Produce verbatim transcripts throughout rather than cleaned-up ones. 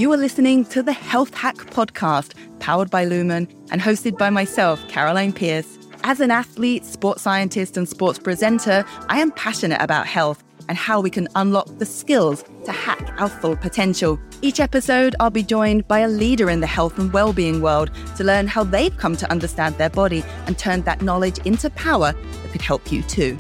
You are listening to the Health Hack Podcast, powered by Lumen and hosted by myself, Caroline Pierce. As an athlete, sports scientist, and sports presenter, I am passionate about health and how we can unlock the skills to hack our full potential. Each episode, I'll be joined by a leader in the health and well-being world to learn how they've come to understand their body and turned that knowledge into power that could help you too.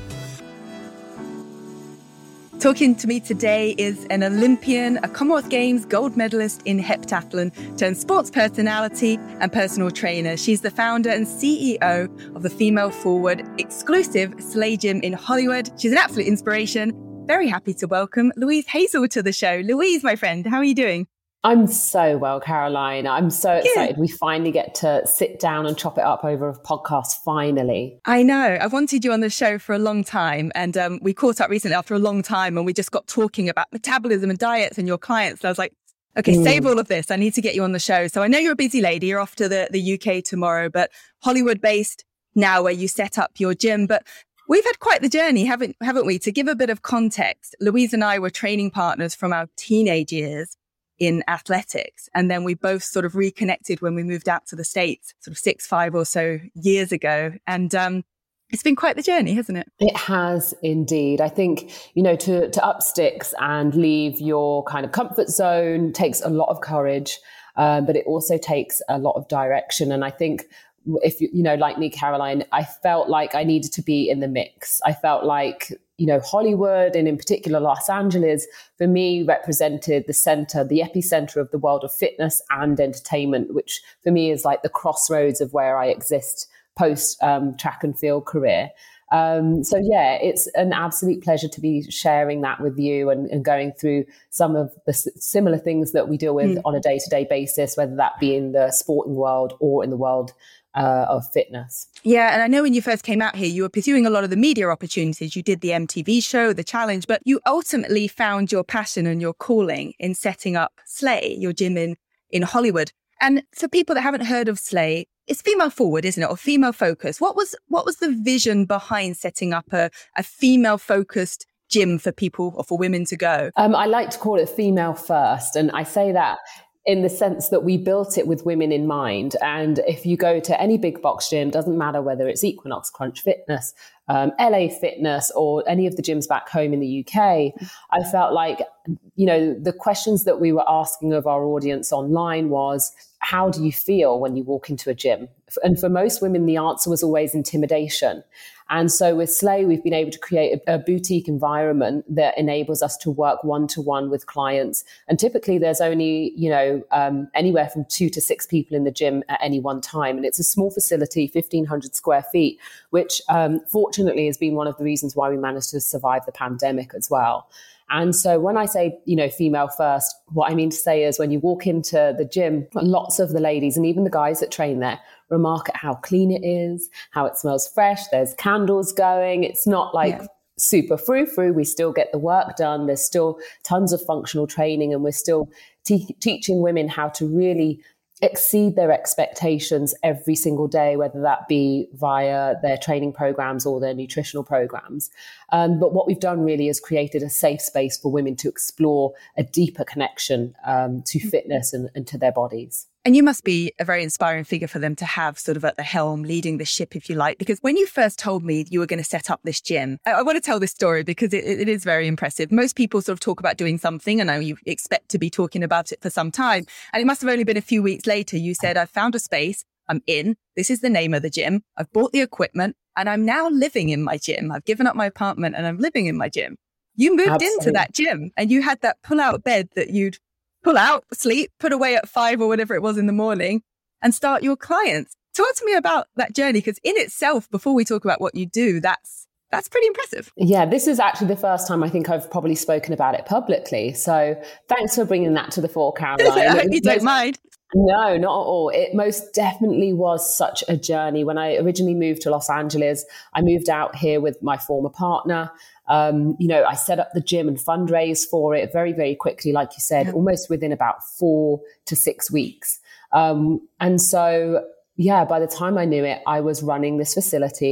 Talking to me today is an Olympian, a Commonwealth Games gold medalist in heptathlon, turned sports personality and personal trainer. She's the founder and C E O of the Female Forward exclusive Slay Gym in Hollywood. She's an absolute inspiration. Very happy to welcome Louise Hazel to the show. Louise, my friend, how are you doing? I'm so well, Caroline. I'm so excited. Good. We finally get to sit down and chop it up over a podcast, finally. I know. I've wanted you on the show for a long time. And um, we caught up recently after a long time and we just got talking about metabolism and diets and your clients. So I was like, okay, mm. save all of this. I need to get you on the show. So I know you're a busy lady. You're off to the, the U K tomorrow, but Hollywood based now where you set up your gym. But we've had quite the journey, haven't, haven't we? To give a bit of context, Louise and I were training partners from our teenage years in athletics. And then we both sort of reconnected when we moved out to the States, sort of six, five or so years ago. And um, it's been quite the journey, hasn't it? It has indeed. I think, you know, to, to up sticks and leave your kind of comfort zone takes a lot of courage, um, but it also takes a lot of direction. And I think if you, you know, like me, Caroline, I felt like I needed to be in the mix. I felt like, you know, Hollywood and in particular Los Angeles, for me, represented the center, the epicenter of the world of fitness and entertainment, which for me is like the crossroads of where I exist post um, track and field career. Um, so yeah, it's an absolute pleasure to be sharing that with you and, and going through some of the s- similar things that we deal with mm. on a day-to-day basis, whether that be in the sporting world or in the world Uh, of fitness. Yeah. And I know when you first came out here, you were pursuing a lot of the media opportunities. You did the M T V show, The Challenge, but you ultimately found your passion and your calling in setting up Slay, your gym in, in Hollywood. And for people that haven't heard of Slay, it's female forward, isn't it? Or female focused. What was, what was the vision behind setting up a, a female focused gym for people or for women to go? Um, I like to call it female first. And I say that in the sense that we built it with women in mind. And if you go to any big box gym, doesn't matter whether it's Equinox, Crunch Fitness, um, L A Fitness, or any of the gyms back home in the U K, I felt like, you know, the questions that we were asking of our audience online was, how do you feel when you walk into a gym? And for most women, the answer was always intimidation. And so with Slay, we've been able to create a, a boutique environment that enables us to work one-to-one with clients. And typically there's only, you know, um, anywhere from two to six people in the gym at any one time. And it's a small facility, fifteen hundred square feet, which um, fortunately has been one of the reasons why we managed to survive the pandemic as well. And so when I say, you know, female first, what I mean to say is when you walk into the gym, lots of the ladies and even the guys that train there remark at how clean it is, how it smells fresh. There's candles going. It's not like yeah. super frou-frou. We still get the work done. There's still tons of functional training and we're still te- teaching women how to really exceed their expectations every single day, whether that be via their training programs or their nutritional programs. Um, but what we've done really is created a safe space for women to explore a deeper connection um, to fitness and, and to their bodies. And you must be a very inspiring figure for them to have sort of at the helm, leading the ship, if you like, because when you first told me you were going to set up this gym, I, I want to tell this story because it, it is very impressive. Most people sort of talk about doing something and I know you expect to be talking about it for some time. And it must have only been a few weeks later. You said, I've found a space. I'm in. This is the name of the gym. I've bought the equipment and I'm now living in my gym. I've given up my apartment and I'm living in my gym. You moved Absolutely. into that gym and you had that pull out bed that you'd pull out, sleep, put away at five or whatever it was in the morning and start your clients. Talk to me about that journey, because in itself, before we talk about what you do, that's that's pretty impressive. Yeah, this is actually the first time I think I've probably spoken about it publicly. So thanks for bringing that to the fore, Caroline. I hope you don't mind. No, not at all. It most definitely was such a journey. When I originally moved to Los Angeles, I moved out here with my former partner. Um, you know, I set up the gym and fundraised for it very, very quickly, like you said, yeah. almost within about four to six weeks. Um, and so, yeah, by the time I knew it, I was running this facility.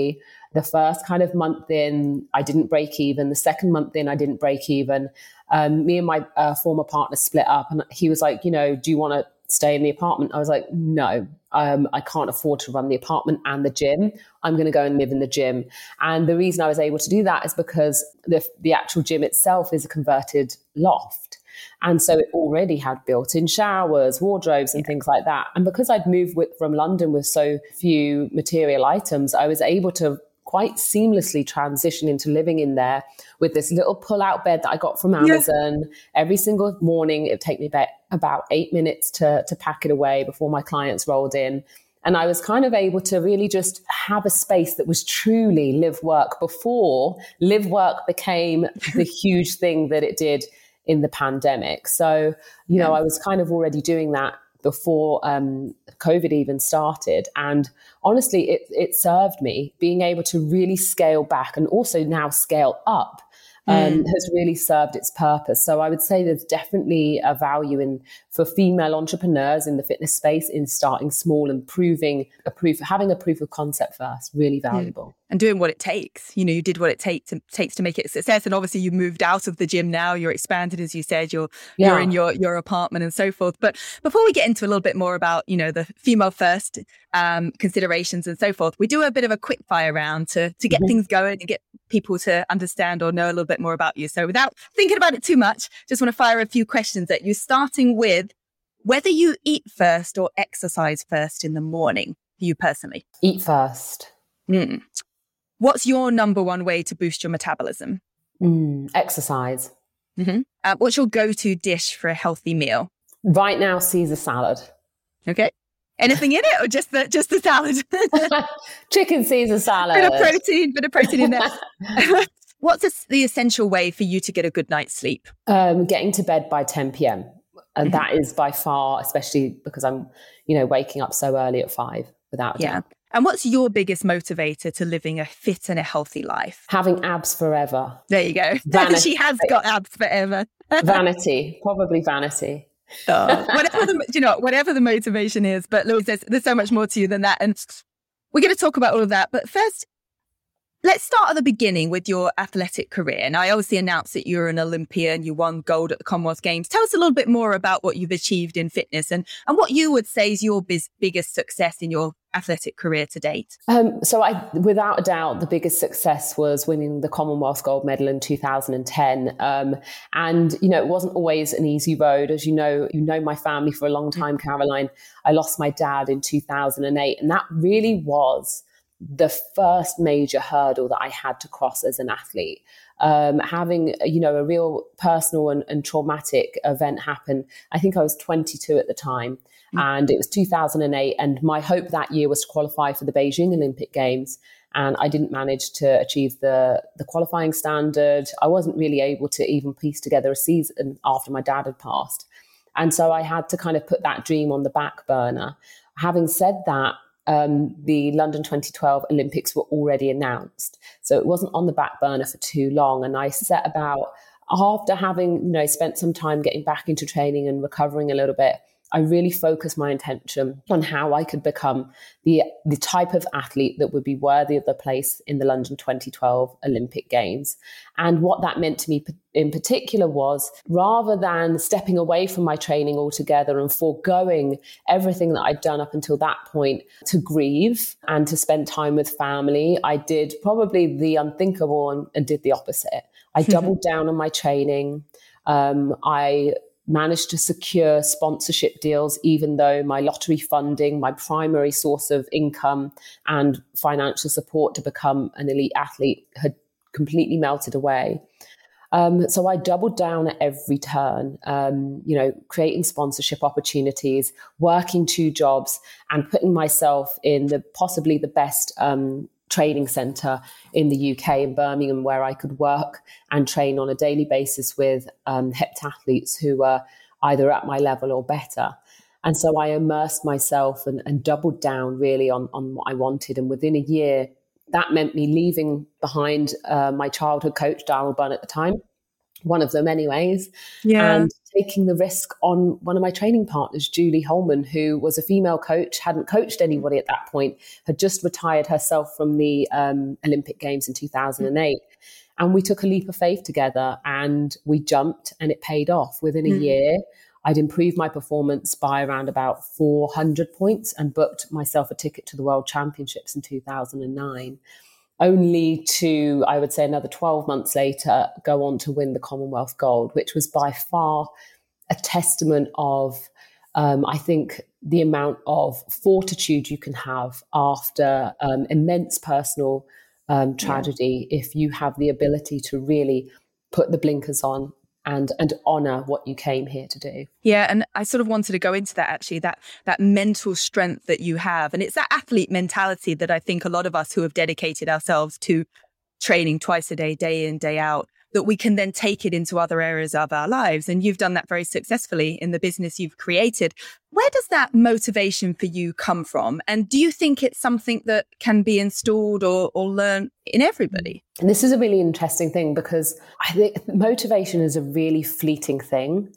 The first kind of month in, I didn't break even. The second month in, I didn't break even. Um, me and my uh, former partner split up, and he was like, you know, do you want to stay in the apartment? I was like, no, um, I can't afford to run the apartment and the gym. I'm going to go and live in the gym. And the reason I was able to do that is because the, the actual gym itself is a converted loft. And so it already had built-in showers, wardrobes and things like that. And because I'd moved with, from London with so few material items, I was able to quite seamlessly transition into living in there with this little pull-out bed that I got from Amazon. Yeah. Every single morning, it would take me about, about eight minutes to, to pack it away before my clients rolled in. And I was kind of able to really just have a space that was truly live work before live work became the huge thing that it did in the pandemic. So, you know, I was kind of already doing that before um, COVID even started. And honestly, it, it served me. Being able to really scale back and also now scale up um, mm. has really served its purpose. So I would say there's definitely a value in for female entrepreneurs in the fitness space in starting small and proving a proof, having a proof of concept first, really valuable. Mm. And doing what it takes. You know, you did what it take to, takes to make it a success. And obviously you moved out of the gym now, you're expanded, as you said, you're yeah. you're in your, your apartment and so forth. But before we get into a little bit more about, you know, the female first um, considerations and so forth, we do a bit of a quick fire round to, to get mm-hmm. things going and get people to understand or know a little bit more about you. So without thinking about it too much, just want to fire a few questions at you, starting with whether you eat first or exercise first in the morning, you personally. Eat first. Mm. What's your number one way to boost your metabolism? Mm, exercise. Mm-hmm. Uh, what's your go-to dish for a healthy meal? Right now, Caesar salad. Okay. Anything in it or just the just the salad? Chicken Caesar salad. Bit of protein, bit of protein in there. What's the essential way for you to get a good night's sleep? Um, getting to bed by ten p.m. And mm-hmm. that is by far, especially because I'm, you know, waking up so early at five, without a yeah. doubt. And what's your biggest motivator to living a fit and a healthy life? Having abs forever. There you go. Vanity. She has got abs forever. Vanity, probably vanity. Oh, whatever the, you know, whatever the motivation is. But Louise, there's, there's so much more to you than that. And we're going to talk about all of that. But first, let's start at the beginning with your athletic career. And I obviously announced that you're an Olympian, you won gold at the Commonwealth Games. Tell us a little bit more about what you've achieved in fitness and, and what you would say is your biz- biggest success in your athletic career to date. Um, so I, without a doubt, the biggest success was winning the Commonwealth gold medal in two thousand ten. Um, and, you know, it wasn't always an easy road. As you know, you know my family for a long time, Caroline. I lost my dad in two thousand eight. And that really was the first major hurdle that I had to cross as an athlete. Um, having, you know, a real personal and, and traumatic event happen. I think I was twenty-two at the time. Mm-hmm. And it was two thousand eight. And my hope that year was to qualify for the Beijing Olympic Games. And I didn't manage to achieve the, the qualifying standard. I wasn't really able to even piece together a season after my dad had passed. And so I had to kind of put that dream on the back burner. Having said that, Um, the London twenty twelve Olympics were already announced. So it wasn't on the back burner for too long. And I set about, after having, you know, spent some time getting back into training and recovering a little bit, I really focused my attention on how I could become the the type of athlete that would be worthy of the place in the London twenty twelve Olympic Games. And what that meant to me in particular was, rather than stepping away from my training altogether and foregoing everything that I'd done up until that point to grieve and to spend time with family, I did probably the unthinkable and, and did the opposite. I doubled down on my training. Um, I managed to secure sponsorship deals, even though my lottery funding, my primary source of income and financial support to become an elite athlete had completely melted away. Um, so I doubled down at every turn, um, you know, creating sponsorship opportunities, working two jobs and putting myself in the possibly the best um training centre in the U K in Birmingham, where I could work and train on a daily basis with um, heptathletes who were either at my level or better. And so I immersed myself and, and doubled down really on, on what I wanted. And within a year, that meant me leaving behind uh, my childhood coach, Darryl Bunn at the time, one of them anyways, yeah. and taking the risk on one of my training partners, Julie Holman, who was a female coach, hadn't coached anybody at that point, had just retired herself from the um, Olympic Games in two thousand eight. And we took a leap of faith together and we jumped, and it paid off. Within a mm. year, I'd improved my performance by around about four hundred points and booked myself a ticket to the World Championships in two thousand nine. Only to, I would say, another twelve months later, go on to win the Commonwealth Gold, which was by far a testament of, um, I think, the amount of fortitude you can have after um, immense personal um, tragedy yeah. if you have the ability to really put the blinkers on and and honor what you came here to do. Yeah, and I sort of wanted to go into that, actually, that that mental strength that you have. And it's that athlete mentality that I think a lot of us who have dedicated ourselves to training twice a day, day in, day out, that we can then take it into other areas of our lives. And you've done that very successfully in the business you've created. Where does that motivation for you come from? And do you think it's something that can be installed or, or learned in everybody? And this is a really interesting thing, because I think motivation is a really fleeting thing.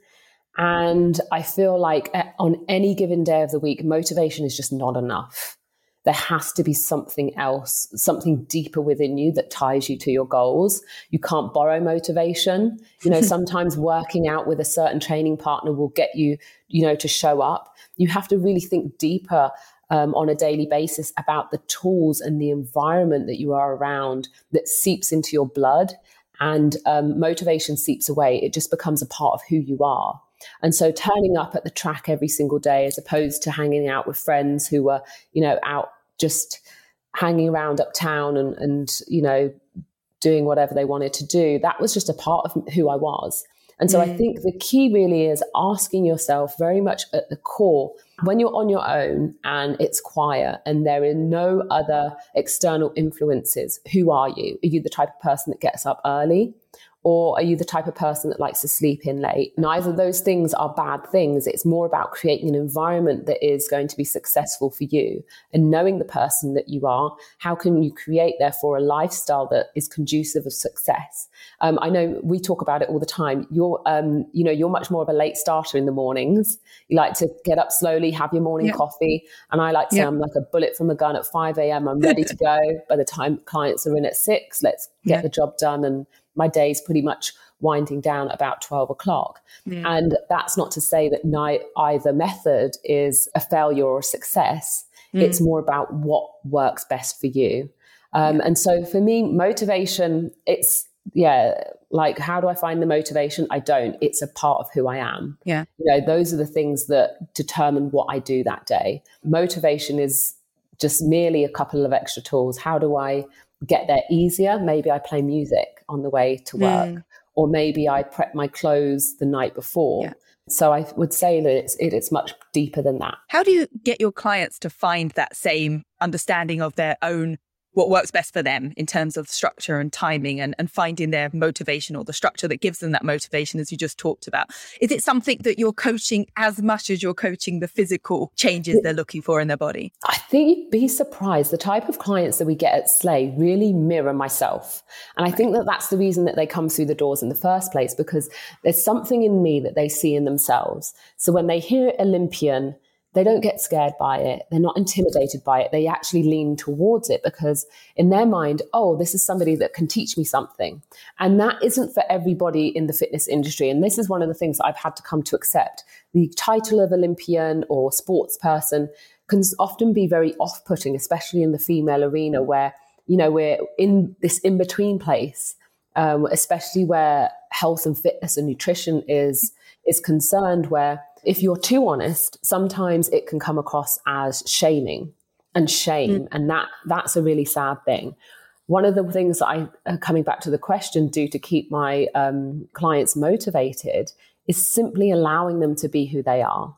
And I feel like on any given day of the week, motivation is just not enough. There has to be something else, something deeper within you that ties you to your goals. You can't borrow motivation. You know, sometimes working out with a certain training partner will get you, you know, to show up. You have to really think deeper um, on a daily basis about the tools and the environment that you are around that seeps into your blood. And um, motivation seeps away. It just becomes a part of who you are. And so turning up at the track every single day, as opposed to hanging out with friends who were, you know, out just hanging around uptown and, and, you know, doing whatever they wanted to do, that was just a part of who I was. And so mm. I think the key really is asking yourself very much at the core, when you're on your own and it's quiet and there are no other external influences, who are you? Are you the type of person that gets up early? Or are you the type of person that likes to sleep in late? Neither of those things are bad things. It's more about creating an environment that is going to be successful for you, and knowing the person that you are. How can you create, therefore, a lifestyle that is conducive of success? Um, I know we talk about it all the time. You're, um, you know, you're much more of a late starter in the mornings. You like to get up slowly, have your morning yep. coffee. And I like to yep. say I'm like a bullet from a gun at five a.m. I'm ready to go. By the time clients are in at six, let's get yep. the job done. And my day's pretty much winding down at about twelve o'clock. Yeah. And that's not to say that ni- either method is a failure or a success. Mm. It's more about what works best for you. Um, yeah. And so for me, motivation, it's, yeah, like, how do I find the motivation? I don't. It's a part of who I am. Yeah. You know, those are the things that determine what I do that day. Motivation is just merely a couple of extra tools. How do I get there easier? Maybe I play music on the way to work, mm. or maybe I prep my clothes the night before. Yeah. So I would say that it's it, it's much deeper than that. How do you get your clients to find that same understanding of their own, what works best for them in terms of structure and timing, and, and finding their motivation, or the structure that gives them that motivation, as you just talked about? Is it something that you're coaching as much as you're coaching the physical changes they're looking for in their body? I think you'd be surprised. The type of clients that we get at Slay really mirror myself. And I right. think that that's the reason that they come through the doors in the first place, because there's something in me that they see in themselves. So when they hear Olympian, they don't get scared by it. They're not intimidated by it. They actually lean towards it, because in their mind, oh, this is somebody that can teach me something. And that isn't for everybody in the fitness industry. And this is one of the things that I've had to come to accept. The title of Olympian or sports person can often be very off-putting, especially in the female arena, where, you know, we're in this in-between place, um, especially where health and fitness and nutrition is is concerned, where if you're too honest, sometimes it can come across as shaming and shame. Mm. And that that's a really sad thing. One of the things that I, uh, coming back to the question, do to keep my um, clients motivated is simply allowing them to be who they are,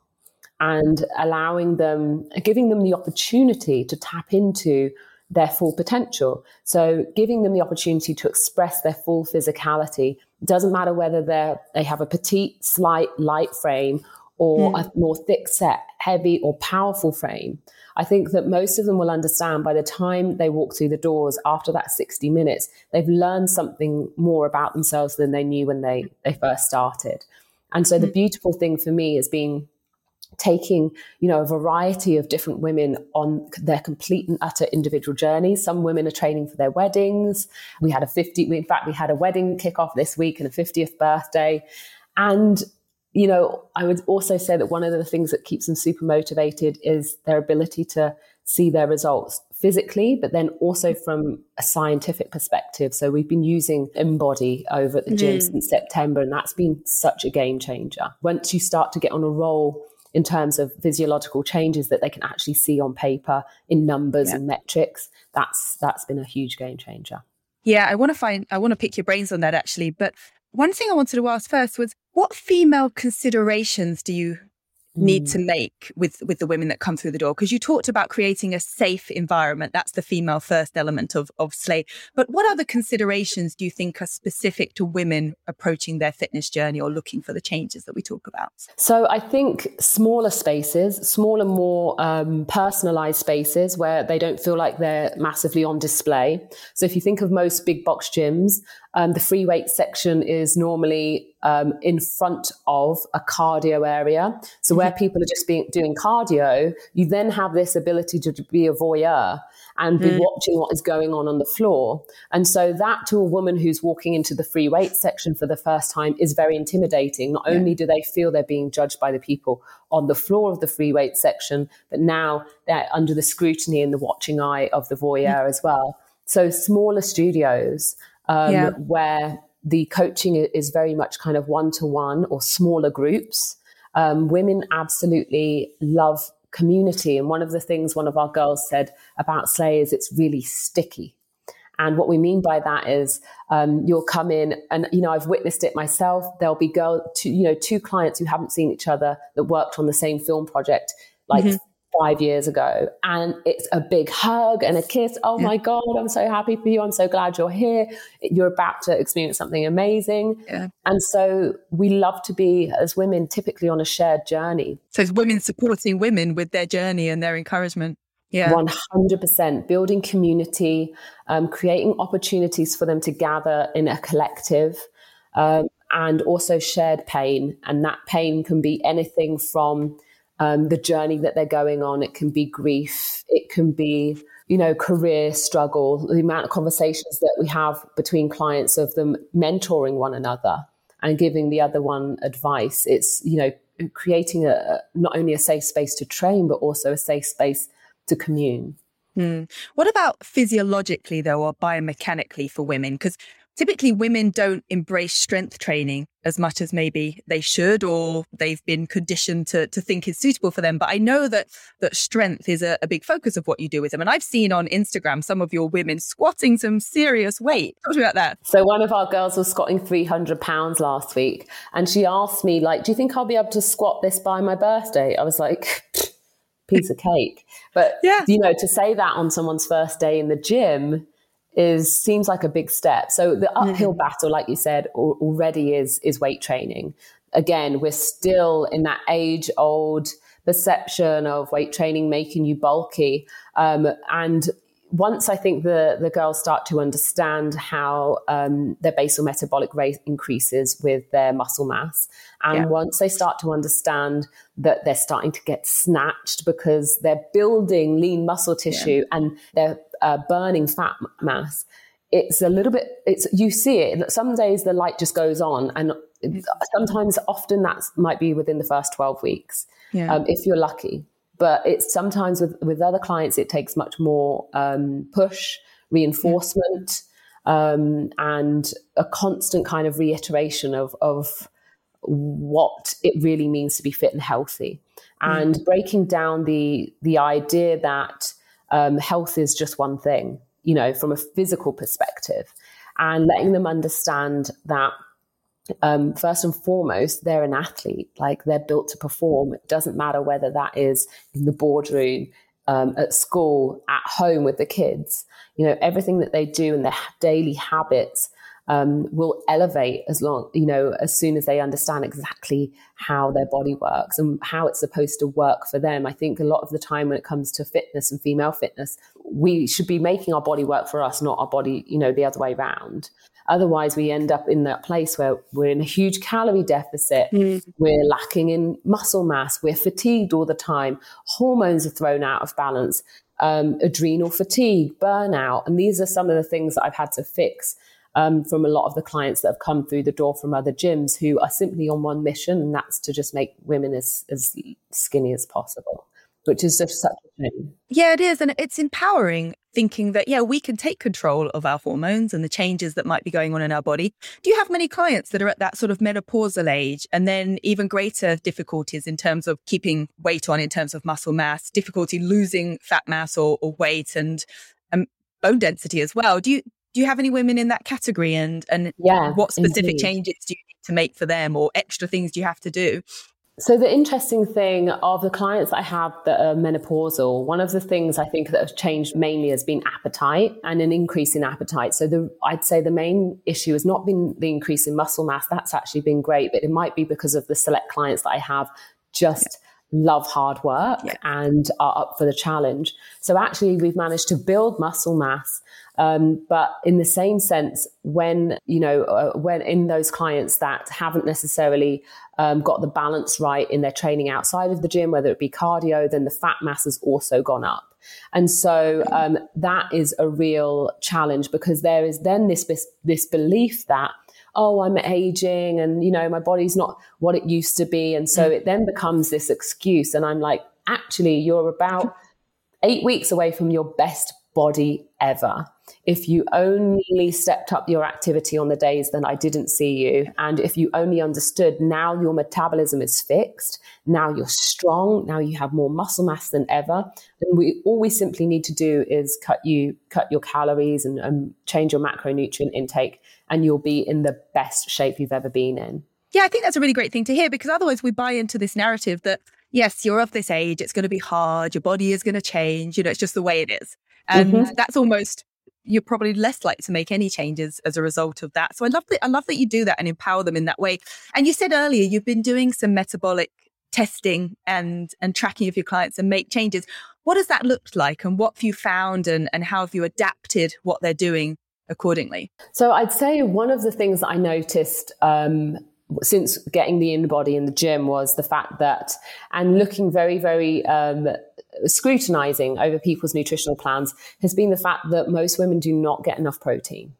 and allowing them, giving them the opportunity to tap into their full potential. So giving them the opportunity to express their full physicality. It doesn't matter whether they're, they have a petite, slight, light frame, or Mm. a more thick set, heavy or powerful frame, I think that most of them will understand by the time they walk through the doors after that sixty minutes, they've learned something more about themselves than they knew when they, they first started. And so mm. the beautiful thing for me is being taking, you know, a variety of different women on their complete and utter individual journeys. Some women are training for their weddings. We had a fifty, in fact, we had a wedding kickoff this week and a fiftieth birthday. And, you know, I would also say that one of the things that keeps them super motivated is their ability to see their results physically, but then also from a scientific perspective. So we've been using InBody over at the gym mm. since September, and that's been such a game changer. Once you start to get on a roll in terms of physiological changes that they can actually see on paper in numbers yeah. and metrics, that's that's been a huge game changer. Yeah, I want to find, I want to pick your brains on that actually. But one thing I wanted to ask first was, what female considerations do you need to make with, with the women that come through the door? Because you talked about creating a safe environment. That's the female first element of, of Slay. But what other considerations do you think are specific to women approaching their fitness journey or looking for the changes that we talk about? So I think smaller spaces, smaller, more um, personalized spaces where they don't feel like they're massively on display. So if you think of most big box gyms, Um, the free weight section is normally um, in front of a cardio area. So where people are just being, doing cardio, you then have this ability to be a voyeur and be mm. watching what is going on on the floor. And so that to a woman who's walking into the free weight section for the first time is very intimidating. Not yeah. only do they feel they're being judged by the people on the floor of the free weight section, but now they're under the scrutiny and the watching eye of the voyeur mm. as well. So smaller studios, Um, yeah. where the coaching is very much kind of one-to-one or smaller groups. Um, women absolutely love community. And one of the things one of our girls said about Slay is it's really sticky. And what we mean by that is um, you'll come in and, you know, I've witnessed it myself. There'll be girl, two, you know, two clients who haven't seen each other that worked on the same film project, like mm-hmm. five years ago, and it's a big hug and a kiss. Oh yeah. my God, I'm so happy for you. I'm so glad you're here. You're about to experience something amazing. Yeah. And so we love to be, as women, typically on a shared journey. So it's women supporting women with their journey and their encouragement. Yeah. one hundred percent. Building community, um, creating opportunities for them to gather in a collective, um, and also shared pain. And that pain can be anything from Um, the journey that they're going on. It can be grief. It can be, you know, career struggle, the amount of conversations that we have between clients of them mentoring one another and giving the other one advice. It's, you know, creating a, not only a safe space to train, but also a safe space to commune. Hmm. What about physiologically, though, or biomechanically for women? Because typically women don't embrace strength training as much as maybe they should, or they've been conditioned to, to think is suitable for them. But I know that that strength is a, a big focus of what you do with them. And I've seen on Instagram some of your women squatting some serious weight. Talk to me about that. So one of our girls was squatting three hundred pounds last week. And she asked me, like, do you think I'll be able to squat this by my birthday? I was like, piece of cake. But, yeah. you know, to say that on someone's first day in the gym is seems like a big step. So the uphill mm-hmm. battle, like you said, already is is weight training. Again, we're still in that age-old perception of weight training making you bulky. Um, and once I think the, the girls start to understand how um, their basal metabolic rate increases with their muscle mass, and yeah. once they start to understand that they're starting to get snatched because they're building lean muscle tissue yeah. and they're uh, burning fat mass, it's a little bit, it's you see it. Some days the light just goes on, and sometimes, often that might be within the first twelve weeks, yeah. um, if you're lucky. But it's sometimes with, with other clients, it takes much more um, push, reinforcement, um, and a constant kind of reiteration of, of what it really means to be fit and healthy. And mm. breaking down the the idea that um, health is just one thing, you know, from a physical perspective, and letting them understand that Um, first and foremost, they're an athlete. Like, they're built to perform. It doesn't matter whether that is in the boardroom, um, at school, at home with the kids. You know, everything that they do and their daily habits um, will elevate as long, you know, as soon as they understand exactly how their body works and how it's supposed to work for them. I think a lot of the time when it comes to fitness and female fitness, we should be making our body work for us, not our body, you know, the other way around. Otherwise, we end up in that place where we're in a huge calorie deficit. Mm. We're lacking in muscle mass. We're fatigued all the time. Hormones are thrown out of balance. Um, adrenal fatigue, burnout. And these are some of the things that I've had to fix um, from a lot of the clients that have come through the door from other gyms who are simply on one mission, and that's to just make women as, as skinny as possible, which is just such a shame. Yeah, it is. And it's empowering thinking that, yeah, we can take control of our hormones and the changes that might be going on in our body. Do you have many clients that are at that sort of menopausal age and then even greater difficulties in terms of keeping weight on, in terms of muscle mass, difficulty losing fat mass or, or weight and um, bone density as well? Do you do you have any women in that category, and, and yeah, what specific indeed. changes do you need to make for them, or extra things do you have to do? So the interesting thing of the clients I have that are menopausal, one of the things I think that has changed mainly has been appetite and an increase in appetite. So the, I'd say the main issue has not been the increase in muscle mass. That's actually been great, but it might be because of the select clients that I have just yeah. love hard work yeah. and are up for the challenge. So actually we've managed to build muscle mass. Um, but in the same sense, when, you know, uh, when in those clients that haven't necessarily um, got the balance right in their training outside of the gym, whether it be cardio, then the fat mass has also gone up. And so um, that is a real challenge, because there is then this, this, this belief that, oh, I'm aging and, you know, my body's not what it used to be. And so it then becomes this excuse. And I'm like, actually, you're about eight weeks away from your best body ever. If you only stepped up your activity on the days that I didn't see you, and if you only understood now your metabolism is fixed, now you're strong, now you have more muscle mass than ever, then we all we simply need to do is cut you cut your calories and, and change your macronutrient intake, and you'll be in the best shape you've ever been in. Yeah, I think that's a really great thing to hear, because otherwise we buy into this narrative that, yes, you're of this age, it's going to be hard, your body is going to change, you know, it's just the way it is. And mm-hmm. that's almost, you're probably less likely to make any changes as a result of that. So I love that, I love that you do that and empower them in that way. And you said earlier, you've been doing some metabolic testing and, and tracking of your clients and make changes. What does that look like, and what have you found, and, and how have you adapted what they're doing accordingly? So I'd say one of the things that I noticed um, since getting the InBody in the gym was the fact that, and looking very, very um, scrutinizing over people's nutritional plans, has been the fact that most women do not get enough protein.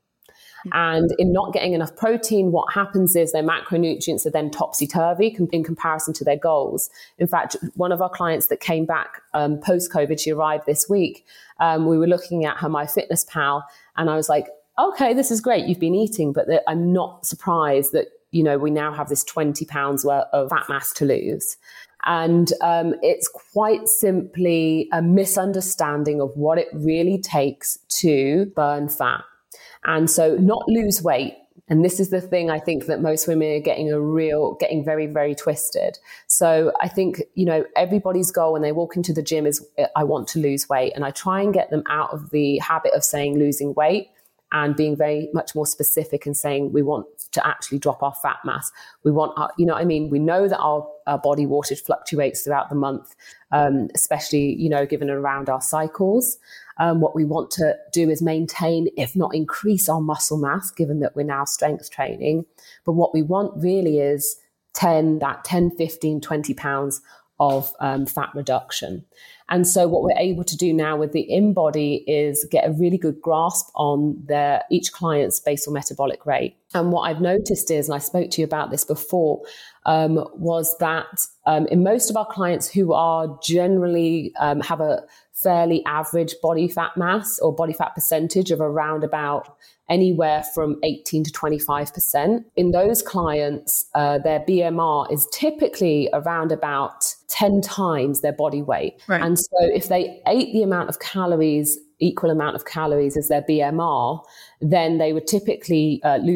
And in not getting enough protein, what happens is their macronutrients are then topsy-turvy in comparison to their goals. In fact, one of our clients that came back um, post-COVID, she arrived this week, um, we were looking at her MyFitnessPal, and I was like, okay, this is great, you've been eating, but th- I'm not surprised that, you know, we now have this twenty pounds worth of fat mass to lose. And um, it's quite simply a misunderstanding of what it really takes to burn fat. And so not lose weight. And this is the thing I think that most women are getting a real, getting very, very twisted. So I think, you know, everybody's goal when they walk into the gym is, I want to lose weight. And I try and get them out of the habit of saying losing weight and being very much more specific and saying we want to actually drop our fat mass. We want our, you know what I mean? We know that our, our body wattage fluctuates throughout the month, um, especially, you know, given around our cycles. Um, what we want to do is maintain, if not increase our muscle mass, given that we're now strength training. But what we want really is ten, that ten, fifteen, twenty pounds of um, fat reduction. And so what we're able to do now with the InBody is get a really good grasp on their each client's basal metabolic rate. And what I've noticed is, and I spoke to you about this before, um, was that um, in most of our clients who are generally um, have a fairly average body fat mass or body fat percentage of around about anywhere from eighteen to twenty-five percent. In those clients, uh, their B M R is typically around about ten times their body weight. Right. And so if they ate the amount of calories, equal amount of calories as their B M R, then they would typically uh, lose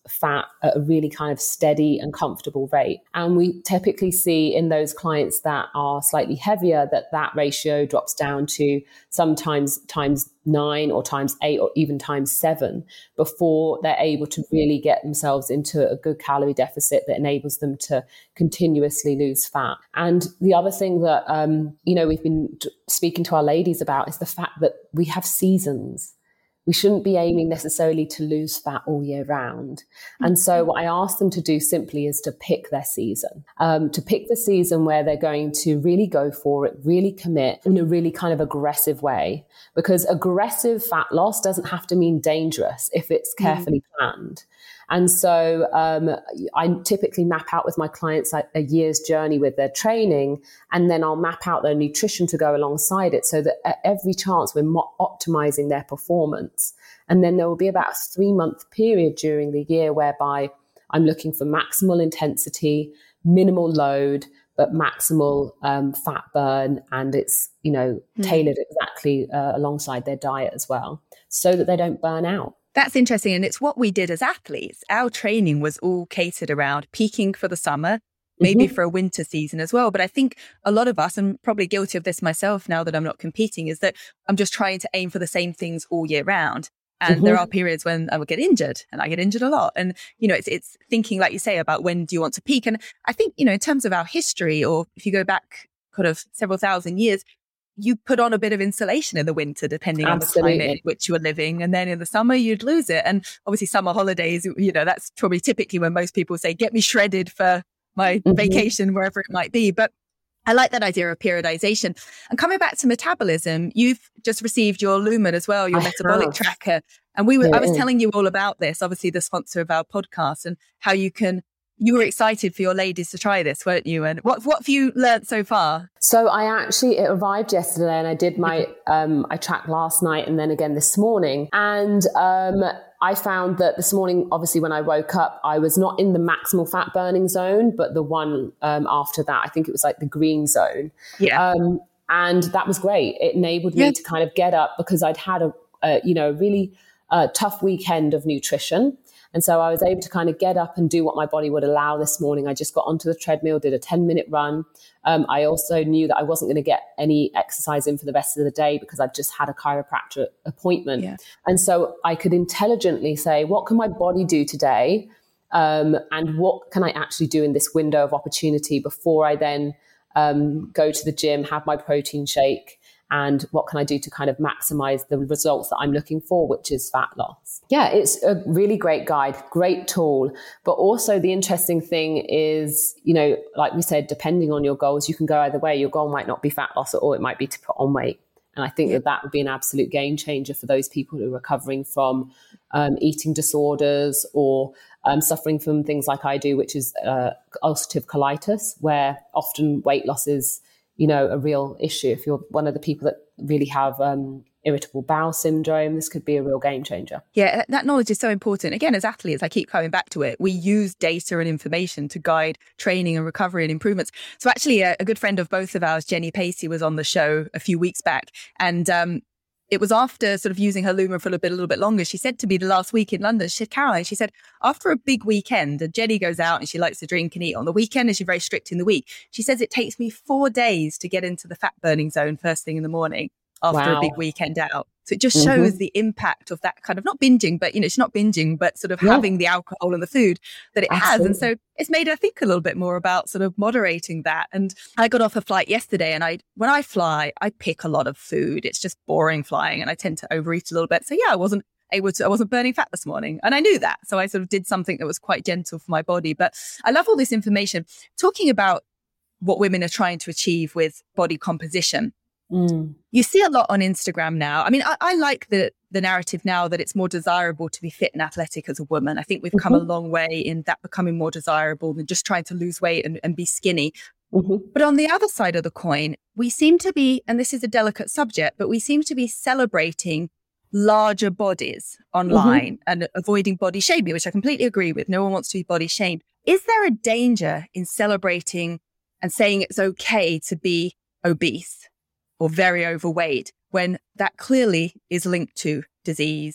fat at a really kind of steady and comfortable rate. And we typically see in those clients that are slightly heavier that that ratio drops down to sometimes times nine or times eight or even times seven before they're able to really get themselves into a good calorie deficit that enables them to continuously lose fat. And the other thing that, um, you know, we've been t- speaking to our ladies about is the fact that we have seasons. We shouldn't be aiming necessarily to lose fat all year round. And so what I ask them to do simply is to pick their season, um, to pick the season where they're going to really go for it, really commit in a really kind of aggressive way, because aggressive fat loss doesn't have to mean dangerous if it's carefully mm. planned. And so um, I typically map out with my clients like a year's journey with their training, and then I'll map out their nutrition to go alongside it so that at every chance we're mo- optimizing their performance. And then there will be about a three month period during the year whereby I'm looking for maximal intensity, minimal load, but maximal um, fat burn. And it's, you know, mm. tailored exactly uh, alongside their diet as well, so that they don't burn out. That's interesting. And it's what we did as athletes. Our training was all catered around peaking for the summer, maybe mm-hmm. for a winter season as well. But I think a lot of us, and probably guilty of this myself now that I'm not competing, is that I'm just trying to aim for the same things all year round. And mm-hmm. there are periods when I will get injured, and I get injured a lot. And, you know, it's, it's thinking, like you say, about when do you want to peak? And I think, you know, in terms of our history, or if you go back kind of several thousand years, you put on a bit of insulation in the winter, depending Absolutely. on the climate in which you were living. And then in the summer, you'd lose it. And obviously summer holidays, you know, that's probably typically when most people say, get me shredded for my mm-hmm. vacation, wherever it might be. But I like that idea of periodization. And coming back to metabolism, you've just received your Lumen as well, your I metabolic have. tracker. And we were, I was telling you all about this, obviously the sponsor of our podcast, and how you can You were excited for your ladies to try this, weren't you? And what what have you learnt so far? So I actually, it arrived yesterday, and I did my, um, I tracked last night and then again this morning. And um, I found that this morning, obviously when I woke up, I was not in the maximal fat burning zone, but the one um, after that, I think it was like the green zone. Yeah. Um, and that was great. It enabled me yeah. to kind of get up, because I'd had a, a you know, really uh, tough weekend of nutrition. And so I was able to kind of get up and do what my body would allow this morning. I just got onto the treadmill, did a ten minute run. Um, I also knew that I wasn't going to get any exercise in for the rest of the day because I've just had a chiropractor appointment. Yeah. And so I could intelligently say, what can my body do today? Um, and what can I actually do in this window of opportunity before I then um, go to the gym, have my protein shake? And what can I do to kind of maximize the results that I'm looking for, which is fat loss? Yeah, it's a really great guide, great tool. But also the interesting thing is, you know, like we said, depending on your goals, you can go either way. Your goal might not be fat loss, or it might be to put on weight. And I think that that would be an absolute game changer for those people who are recovering from um, eating disorders, or um, suffering from things like I do, which is uh, ulcerative colitis, where often weight loss is, you know, a real issue. If you're one of the people that really have um, irritable bowel syndrome, this could be a real game changer. Yeah, that knowledge is so important. Again, as athletes, I keep coming back to it. We use data and information to guide training and recovery and improvements. So actually, a, a good friend of both of ours, Jenny Pacey, was on the show a few weeks back. And um, it was after sort of using her Lumen for a little bit, a little bit longer. She said to me the last week in London, she said, Caroline, she said, after a big weekend, and Jenny goes out and she likes to drink and eat on the weekend, and she's very strict in the week. She says it takes me four days to get into the fat burning zone first thing in the morning after wow. a big weekend out. So it just shows mm-hmm. the impact of that kind of, not binging, but, you know, it's not binging, but sort of yeah. having the alcohol and the food that it Absolutely. has. And so it's made her think a little bit more about sort of moderating that. And I got off a flight yesterday, and I, when I fly, I pick a lot of food. It's just boring flying, and I tend to overeat a little bit. So yeah, I wasn't able to, I wasn't burning fat this morning, and I knew that. So I sort of did something that was quite gentle for my body. But I love all this information. Talking about what women are trying to achieve with body composition. Mm. You see a lot on Instagram now. I mean, I, I like the the narrative now that it's more desirable to be fit and athletic as a woman. I think we've mm-hmm. come a long way in that becoming more desirable than just trying to lose weight and, and be skinny. Mm-hmm. But on the other side of the coin, we seem to be, and this is a delicate subject, but we seem to be celebrating larger bodies online mm-hmm. and avoiding body shaming, which I completely agree with. No one wants to be body shamed. Is there a danger in celebrating and saying it's okay to be obese or very overweight, when that clearly is linked to disease,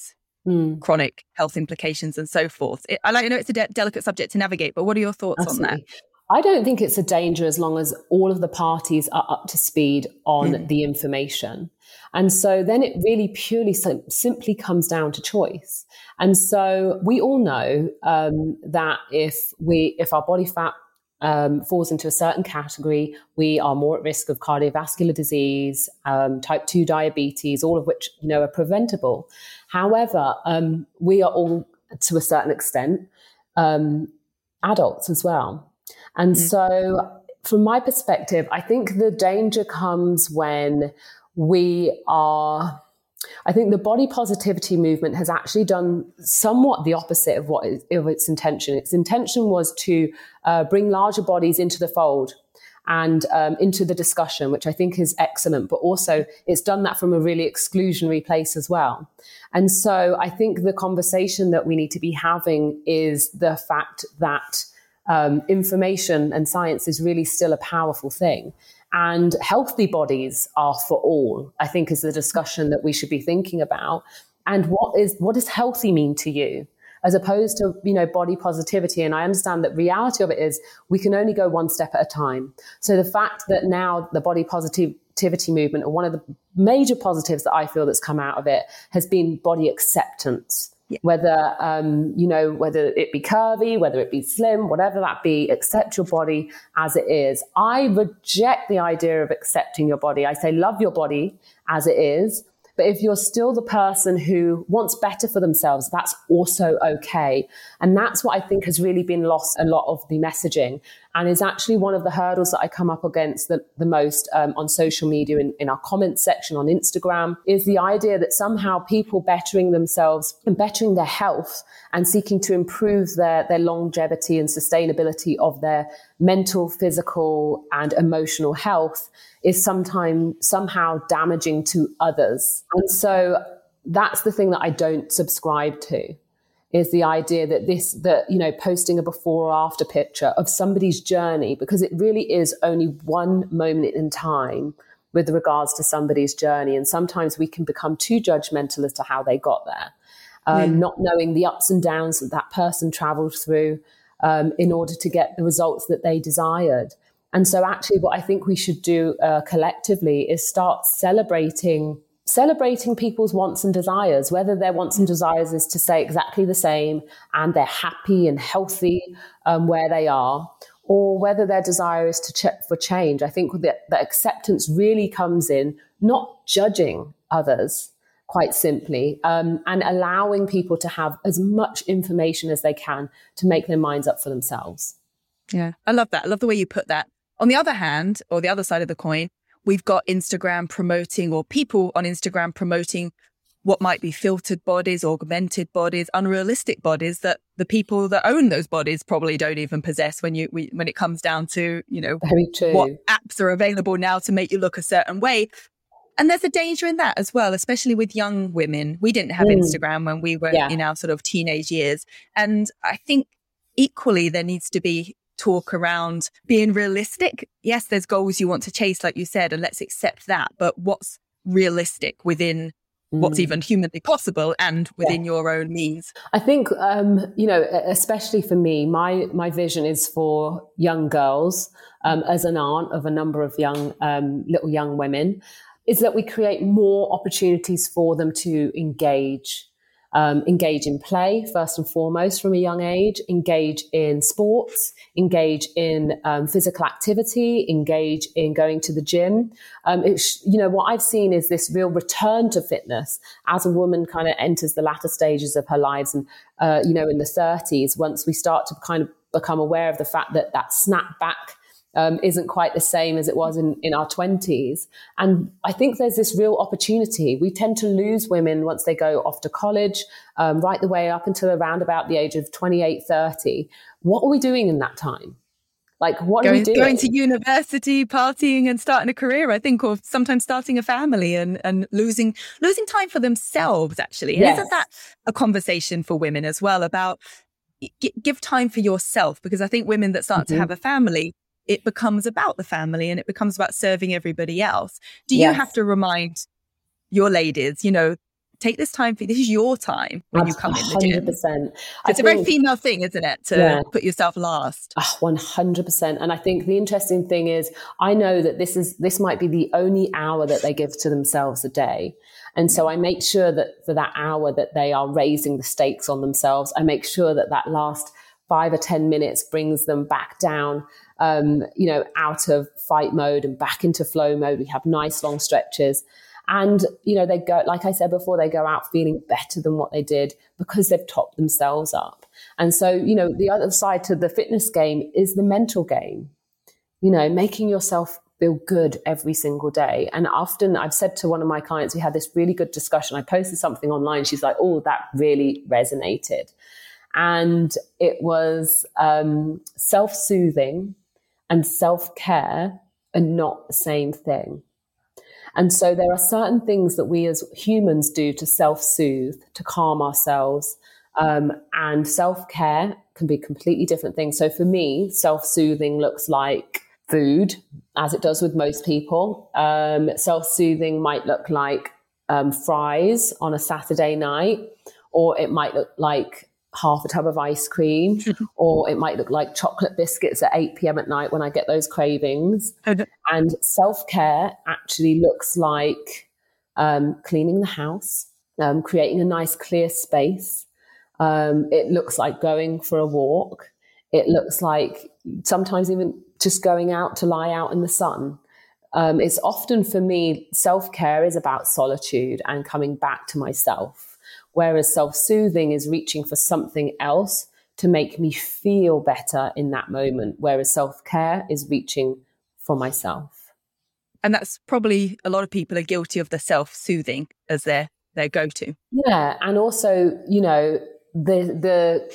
mm. chronic health implications and so forth. It, I like, I know it's a de- delicate subject to navigate, but what are your thoughts Absolutely. on that? I don't think it's a danger as long as all of the parties are up to speed on mm. the information. And so then it really purely sim- simply comes down to choice. And so we all know um, that if we, if our body fat um, falls into a certain category, we are more at risk of cardiovascular disease, um, type two diabetes, all of which, you know, are preventable. However, um, we are all, to a certain extent, um, adults as well. And mm. so from my perspective, I think the danger comes when we are, I think the body positivity movement has actually done somewhat the opposite of what is, of its intention. Its intention was to uh, bring larger bodies into the fold and um, into the discussion, which I think is excellent, but also it's done that from a really exclusionary place as well. And so I think the conversation that we need to be having is the fact that um, information and science is really still a powerful thing. And healthy bodies are for all, I think, is the discussion that we should be thinking about. And what is what does healthy mean to you, as opposed to, you know, body positivity? And I understand that reality of it is we can only go one step at a time. So the fact that now the body positivity movement, and one of the major positives that I feel that's come out of it, has been body acceptance. Yeah. Whether, um, you know, whether it be curvy, whether it be slim, whatever that be, accept your body as it is. I reject the idea of accepting your body. I say love your body as it is. But if you're still the person who wants better for themselves, that's also okay. And that's what I think has really been lost a lot of the messaging, and is actually one of the hurdles that I come up against the, the most um, on social media, in, in our comments section on Instagram, is the idea that somehow people bettering themselves and bettering their health and seeking to improve their, their longevity and sustainability of their mental, physical, and emotional health is sometimes somehow damaging to others. And so that's the thing that I don't subscribe to, is the idea that this, that, you know, posting a before or after picture of somebody's journey, because it really is only one moment in time with regards to somebody's journey. And sometimes we can become too judgmental as to how they got there, um, mm. not knowing the ups and downs that that person traveled through um, in order to get the results that they desired. And so actually what I think we should do uh, collectively is start celebrating celebrating people's wants and desires, whether their wants and desires is to stay exactly the same and they're happy and healthy um, where they are, or whether their desire is to check for change. I think that the acceptance really comes in not judging others, quite simply, um, and allowing people to have as much information as they can to make their minds up for themselves. Yeah, I love that. I love the way you put that. On the other hand, or the other side of the coin, we've got Instagram promoting, or people on Instagram promoting what might be filtered bodies, augmented bodies, unrealistic bodies that the people that own those bodies probably don't even possess when you we, when it comes down to, you know, Very true. What apps are available now to make you look a certain way. And there's a danger in that as well, especially with young women. We didn't have mm. Instagram when we were yeah. in our sort of teenage years. And I think equally there needs to be talk around being realistic. Yes, there's goals you want to chase, like you said, and let's accept that. But what's realistic within mm. what's even humanly possible and within yeah. your own means? I think, um, you know, especially for me, my my vision is for young girls, um, as an aunt of a number of young, um, little young women, is that we create more opportunities for them to engage. Um, engage in play, first and foremost, from a young age, engage in sports, engage in um, physical activity, engage in going to the gym. Um, it's, you know, what I've seen is this real return to fitness as a woman kind of enters the latter stages of her lives. And, uh, you know, in the thirties, once we start to kind of become aware of the fact that that snap back Um, isn't quite the same as it was in, in our twenties. And I think there's this real opportunity. We tend to lose women once they go off to college, um, right the way up until around about the age of twenty-eight, thirty. What are we doing in that time? Like, what going, are we doing? Going to university, partying and starting a career, I think, or sometimes starting a family and, and losing losing time for themselves, actually. And yes. Isn't that a conversation for women as well about g- give time for yourself? Because I think women that start mm-hmm. to have a family, it becomes about the family and it becomes about serving everybody else. Do you yes. have to remind your ladies, you know, take this time for, this is your time when you come in the gym. one hundred percent. It's a very female thing, isn't it? To yeah. put yourself last. Oh, one hundred percent. And I think the interesting thing is, I know that this is, this might be the only hour that they give to themselves a day. And so I make sure that for that hour that they are raising the stakes on themselves. I make sure that that last five or ten minutes brings them back down, um, you know, out of fight mode and back into flow mode. We have nice long stretches. And, you know, they go, like I said before, they go out feeling better than what they did because they've topped themselves up. And so, you know, the other side to the fitness game is the mental game, you know, making yourself feel good every single day. And often I've said to one of my clients, we had this really good discussion. I posted something online. She's like, oh, that really resonated. And it was um, self-soothing and self-care are not the same thing. And so there are certain things that we as humans do to self-soothe, to calm ourselves. Um, and self-care can be completely different things. So for me, self-soothing looks like food, as it does with most people. Um, self-soothing might look like um, fries on a Saturday night, or it might look like half a tub of ice cream, or it might look like chocolate biscuits at eight p.m. at night when I get those cravings. Okay. And self-care actually looks like um, cleaning the house, um, creating a nice clear space. Um, it looks like going for a walk. It looks like sometimes even just going out to lie out in the sun. Um, it's often for me, self-care is about solitude and coming back to myself. Whereas self-soothing is reaching for something else to make me feel better in that moment. Whereas self-care is reaching for myself. And that's probably a lot of people are guilty of the self-soothing as their, their go-to. Yeah. And also, you know, the the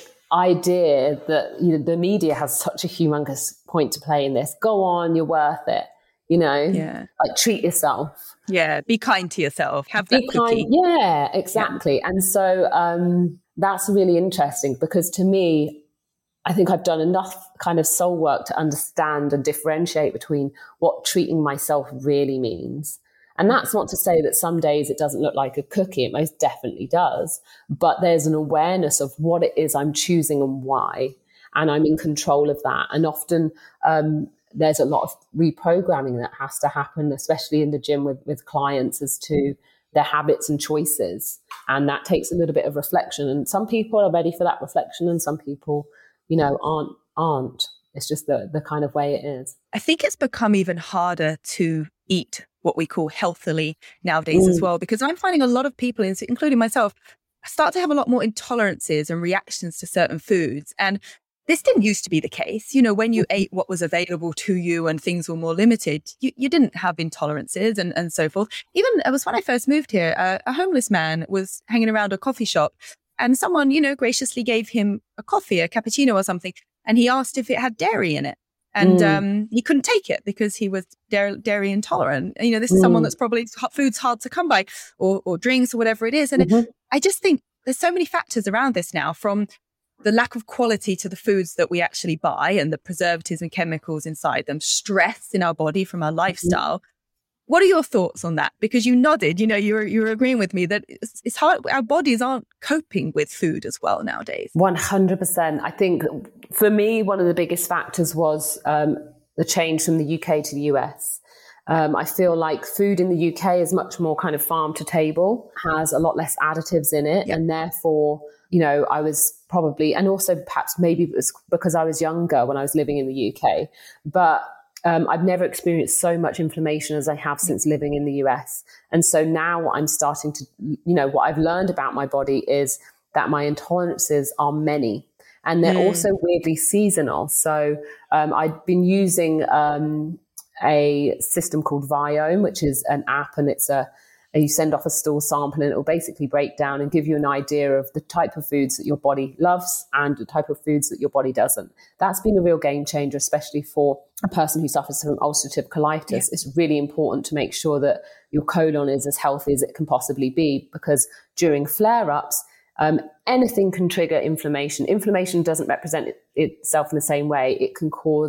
idea that, you know, the media has such a humongous point to play in this. Go on, you're worth it. You know, yeah. like treat yourself. Yeah, be kind to yourself. Have that be cookie. Kind. Yeah, exactly. Yeah. And so um, that's really interesting because to me, I think I've done enough kind of soul work to understand and differentiate between what treating myself really means. And that's not to say that some days it doesn't look like a cookie. It most definitely does. But there's an awareness of what it is I'm choosing and why. And I'm in control of that. And often, um, there's a lot of reprogramming that has to happen, especially in the gym with, with clients as to their habits and choices. And that takes a little bit of reflection. And some people are ready for that reflection and some people, you know, aren't, aren't. It's just the, the kind of way it is. I think it's become even harder to eat what we call healthily nowadays mm. as well, because I'm finding a lot of people, including myself, start to have a lot more intolerances and reactions to certain foods. And this didn't used to be the case. You know, when you ate what was available to you and things were more limited, you, you didn't have intolerances and, and so forth. Even it was when I first moved here, uh, a homeless man was hanging around a coffee shop and someone, you know, graciously gave him a coffee, a cappuccino or something. And he asked if it had dairy in it. And mm. um, he couldn't take it because he was dairy, dairy intolerant. You know, this is mm. someone that's probably food's hard to come by or, or drinks or whatever it is. And mm-hmm. it, I just think there's so many factors around this now, from the lack of quality to the foods that we actually buy and the preservatives and chemicals inside them, stress in our body from our lifestyle. What are your thoughts on that? Because you nodded, you know, you're you're agreeing with me that it's, it's hard. Our bodies aren't coping with food as well nowadays. one hundred percent. I think for me, one of the biggest factors was um, the change from the U K to the U S. Um, I feel like food in the U K is much more kind of farm to table, has a lot less additives in it. Yep. And therefore, you know, I was probably, and also perhaps maybe it was because I was younger when I was living in the U K, but um, I've never experienced so much inflammation as I have since living in the U S. And so now I'm starting to, you know, what I've learned about my body is that my intolerances are many and they're mm. also weirdly seasonal. So um, I've been using um, a system called Viome, which is an app, and it's a, you send off a stool sample and it will basically break down and give you an idea of the type of foods that your body loves and the type of foods that your body doesn't. That's been a real game changer, especially for a person who suffers from ulcerative colitis. Yeah. It's really important to make sure that your colon is as healthy as it can possibly be, because during flare-ups, um, anything can trigger inflammation. Inflammation doesn't represent it, itself in the same way. It can cause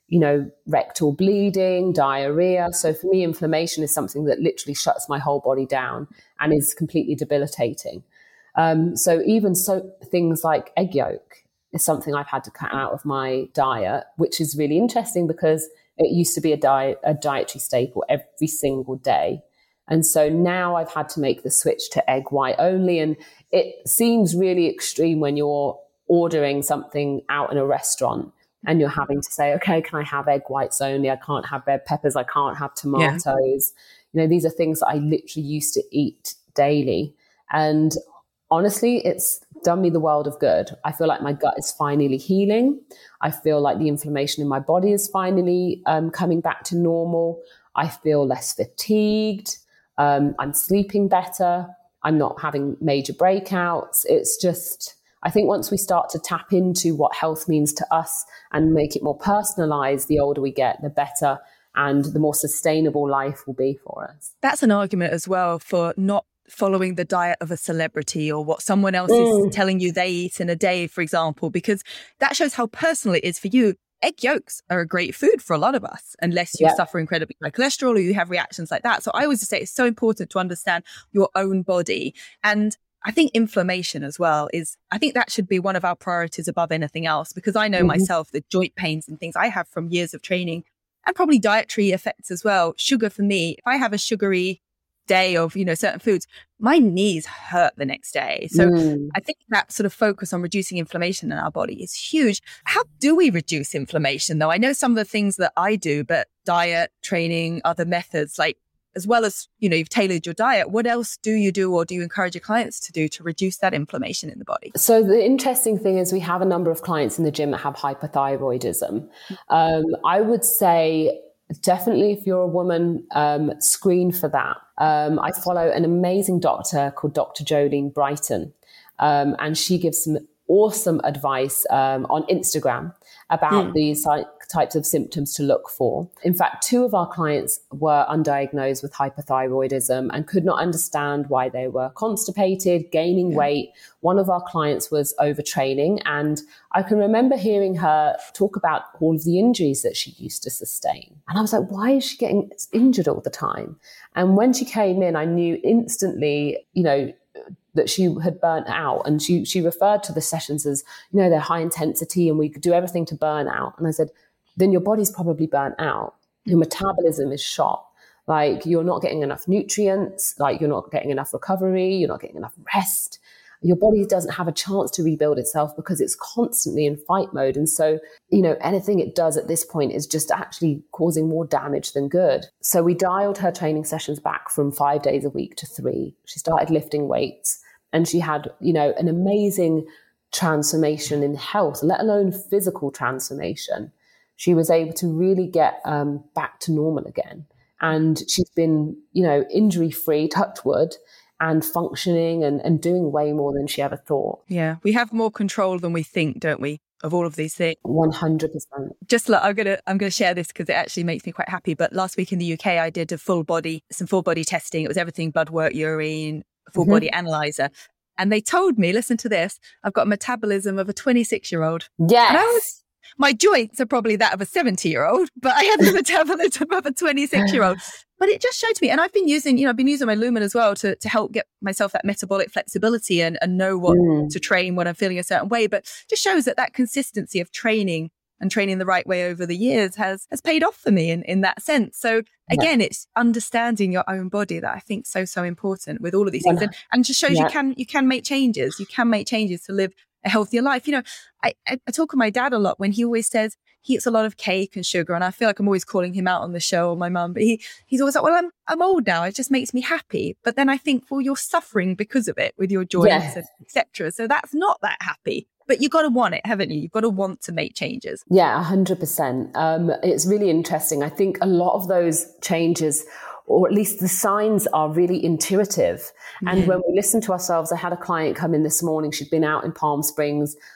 you know, rectal bleeding, diarrhea. So for me, inflammation is something that literally shuts my whole body down and is completely debilitating. Um, so even so things like egg yolk is something I've had to cut out of my diet, which is really interesting because it used to be a diet, a dietary staple every single day. And so now I've had to make the switch to egg white only. And it seems really extreme when you're ordering something out in a restaurant and you're having to say, okay, can I have egg whites only? I can't have red peppers. I can't have tomatoes. Yeah. You know, these are things that I literally used to eat daily. And honestly, it's done me the world of good. I feel like my gut is finally healing. I feel like the inflammation in my body is finally um, coming back to normal. I feel less fatigued. Um, I'm sleeping better. I'm not having major breakouts. It's just, I think once we start to tap into what health means to us and make it more personalized, the older we get, the better and the more sustainable life will be for us. That's an argument as well for not following the diet of a celebrity or what someone else Mm. is telling you they eat in a day, for example, because that shows how personal it is for you. Egg yolks are a great food for a lot of us, unless you Yeah. suffer incredibly high cholesterol or you have reactions like that. So I always say it's so important to understand your own body. And I think inflammation as well is, I think that should be one of our priorities above anything else, because I know Mhm. myself, the joint pains and things I have from years of training and probably dietary effects as well. Sugar for me, if I have a sugary day of, you know, certain foods, my knees hurt the next day. So Mm. I think that sort of focus on reducing inflammation in our body is huge. How do we reduce inflammation though? I know some of the things that I do, but diet, training, other methods, like as well as, you know, you've tailored your diet. What else do you do or do you encourage your clients to do to reduce that inflammation in the body? So the interesting thing is we have a number of clients in the gym that have hypothyroidism. Um, I would say definitely if you're a woman, um, screen for that. Um, I follow an amazing doctor called Doctor Jolene Brighton, um, and she gives some awesome advice um, on Instagram about Mm. these types of symptoms to look for. In fact, two of our clients were undiagnosed with hypothyroidism and could not understand why they were constipated, gaining Yeah. weight. One of our clients was overtraining, and I can remember hearing her talk about all of the injuries that she used to sustain. And I was like, why is she getting injured all the time? And when she came in, I knew instantly, you know, that she had burnt out. And she she referred to the sessions as, you know, they're high intensity and we could do everything to burn out. And I said, then your body's probably burnt out. Your metabolism is shot. Like you're not getting enough nutrients, like you're not getting enough recovery, you're not getting enough rest. Your body doesn't have a chance to rebuild itself because it's constantly in fight mode. And so, you know, anything it does at this point is just actually causing more damage than good. So we dialed her training sessions back from five days a week to three. She started lifting weights and she had, you know, an amazing transformation in health, let alone physical transformation. She was able to really get um, back to normal again. And she's been, you know, injury-free, touch wood, and functioning and, and doing way more than she ever thought. Yeah, we have more control than we think, don't we, of all of these things? one hundred percent. Just look, I'm gonna I'm gonna share this because it actually makes me quite happy. But last week in the U K, I did a full body, some full body testing. It was everything: blood work, urine, full Mhm. body analyzer. And they told me, listen to this: I've got a metabolism of a twenty-six year old. Yes. And I was, my joints are probably that of a seventy year old, but I had the metabolism of a twenty-six year old. But it just showed me, and I've been using, you know, I've been using my Lumen as well to, to help get myself that metabolic flexibility and, and know what Mm. to train when I'm feeling a certain way. But just shows that that consistency of training and training the right way over the years has has paid off for me in, in that sense. So again, yeah. It's understanding your own body that I think is so, so important with all of these things. And, and just shows yeah. you can you can make changes. You can make changes to live a healthier life. You know, I, I, I talk to my dad a lot when he always says he eats a lot of cake and sugar. And I feel like I'm always calling him out on the show, or my mum, but he he's always like, well, I'm I'm old now. It just makes me happy. But then I think, well, you're suffering because of it with your joints, yes. and et cetera. So that's not that happy. But you've got to want it, haven't you? You've got to want to make changes. Yeah, one hundred percent. Um, it's really interesting. I think a lot of those changes, or at least the signs, are really intuitive. And mm. when we listen to ourselves, I had a client come in this morning. She'd been out in Palm Springs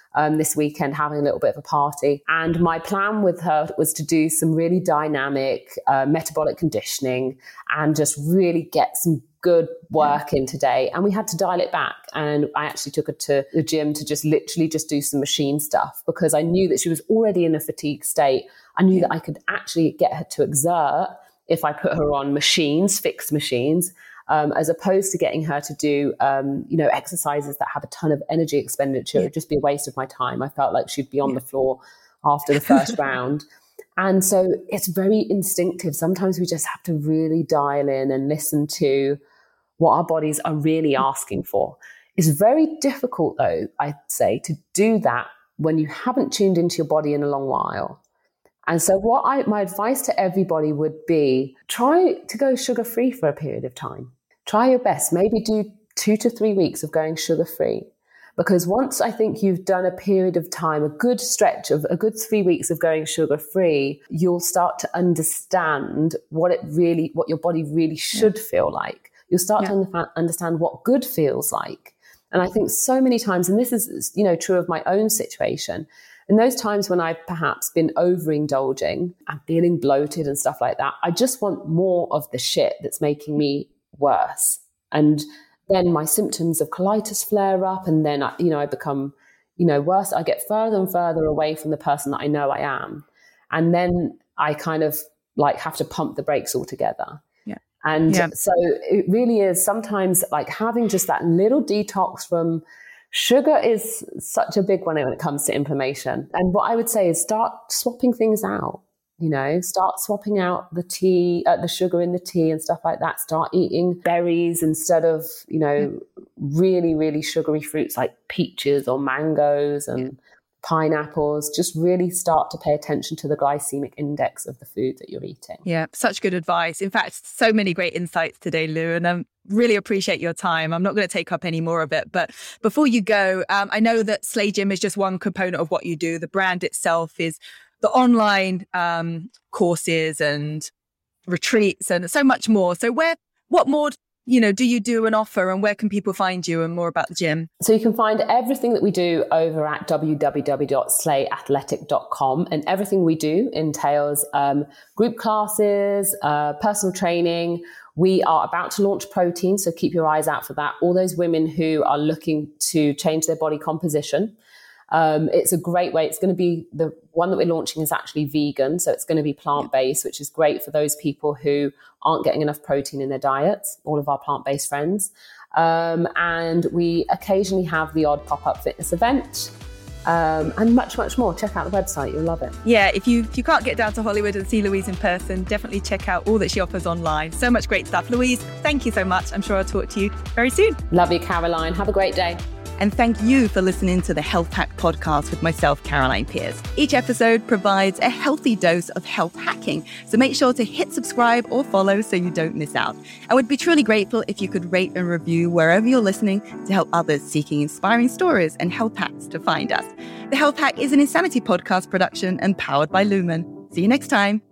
um, this weekend, having a little bit of a party. And my plan with her was to do some really dynamic uh, metabolic conditioning and just really get some good work in today. And we had to dial it back. And I actually took her to the gym to just literally just do some machine stuff, because I knew that she was already in a fatigue state. I knew that I could actually get her to exert if I put her on machines, fixed machines, um, as opposed to getting her to do, um, you know, exercises that have a ton of energy expenditure. Yeah. It would just be a waste of my time. I felt like she'd be on yeah. the floor after the first round. And so it's very instinctive. Sometimes we just have to really dial in and listen to what our bodies are really asking for. It's very difficult, though, I'd say, to do that when you haven't tuned into your body in a long while. And so what I, my advice to everybody would be, try to go sugar-free for a period of time. Try your best. Maybe do two to three weeks of going sugar-free. Because once I think you've done a period of time, a good stretch of a good three weeks of going sugar-free, you'll start to understand what it really, what your body really should yeah. feel like. You'll start yeah. to understand what good feels like. And I think so many times, and this is, you know, true of my own situation, in those times when I've perhaps been overindulging and feeling bloated and stuff like that, I just want more of the shit that's making me worse. And then my symptoms of colitis flare up, and then, I, you know, I become, you know, worse. I get further and further away from the person that I know I am. And then I kind of like have to pump the brakes altogether. Yeah. And yeah. so it really is sometimes like having just that little detox from sugar is such a big one when it comes to inflammation. And what I would say is start swapping things out. You know, start swapping out the tea, uh, the sugar in the tea and stuff like that. Start eating berries instead of, you know, really, really sugary fruits like peaches or mangoes and pineapples. Just really start to pay attention to the glycemic index of the food that you're eating. Yeah, such good advice. In fact, so many great insights today, Lou, and I really appreciate your time. I'm not going to take up any more of it. But before you go, um, I know that Slay Gym is just one component of what you do. The brand itself is the online um, courses and retreats and so much more. So where, what more, you know, do you do and offer, and where can people find you and more about the gym? So you can find everything that we do over at w w w dot slay athletic dot com, and everything we do entails um, group classes, uh, personal training. We are about to launch protein, so keep your eyes out for that. All those women who are looking to change their body composition. Um, it's a great way. It's going to be, the one that we're launching is actually vegan. So it's going to be plant-based, which is great for those people who aren't getting enough protein in their diets, all of our plant-based friends. Um, and we occasionally have the odd pop-up fitness event. Um, and much, much more. Check out the website. You'll love it. Yeah, if you if you can't get down to Hollywood and see Louise in person, definitely check out all that she offers online. So much great stuff. Louise, thank you so much. I'm sure I'll talk to you very soon. Love you, Caroline. Have a great day. And thank you for listening to the Health Hack podcast with myself, Caroline Pearce. Each episode provides a healthy dose of health hacking, so make sure to hit subscribe or follow so you don't miss out. I would be truly grateful if you could rate and review wherever you're listening to help others seeking inspiring stories and health hacks to find us. The Health Hack is an Insanity podcast production and powered by Lumen. See you next time.